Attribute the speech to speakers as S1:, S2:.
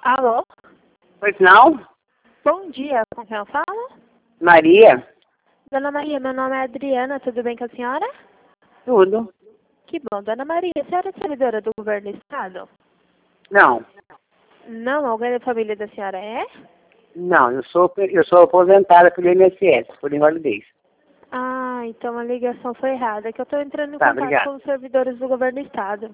S1: Alô?
S2: Pois não?
S1: Bom dia, com quem eu falo?
S2: Maria?
S1: Dona Maria, meu nome é Adriana, tudo bem com a senhora?
S2: Tudo.
S1: Que bom. Dona Maria, a senhora é servidora do governo do estado?
S2: Não.
S1: Não, alguém da família da senhora é?
S2: Não, eu sou aposentada pelo INSS, por invalidez.
S1: Ah, então a ligação foi errada, é que eu estou entrando em
S2: Tá,
S1: contato
S2: obrigado.
S1: com os servidores do governo do estado.